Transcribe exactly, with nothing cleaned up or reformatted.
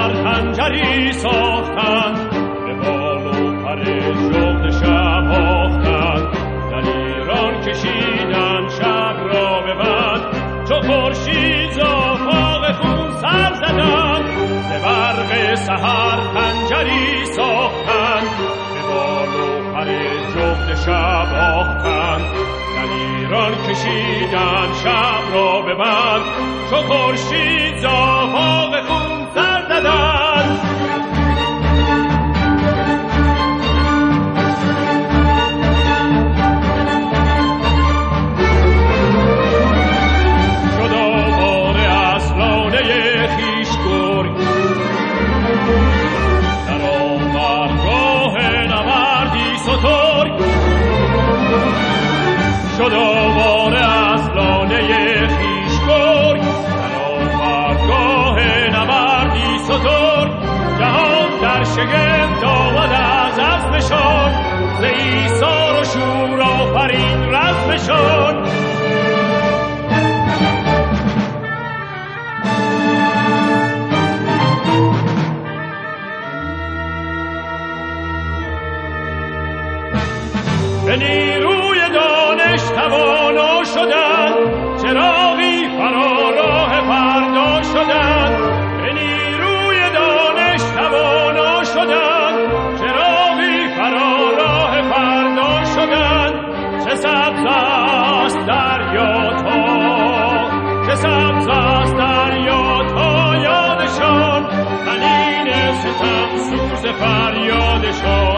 سحر خنجری ساختند، به بال و پر جغد شب آختند. در ایران کشیدند شب را به بند، چو خورشید ز آفاق خون سر زدند. ز برق سحر خنجری ساختند، به بال و پر جغد شب آختند. در ایران کشیدند شب را به بند، چو خورشید ز آفاق خون سر زدند. شد آواره از لانه خویش گرگ، در آورد راه نبردی سترگ. شد آواره از لانه خویش گرگ، در آورد راه نبردی سترگ. جهان در شگفت آمد از عزمشان، ز ایثار و شور آفرین رزمشان. به نیروی دانش توانا شدند، چراغی فرا راه فردا شدند. به نیروی دانش توانا شدند، چراغی فرا راه فردا شدند. چه سبز است دریا تا، چه سبز است دریا تا یادشان، تنین ستم سوز فریادشان.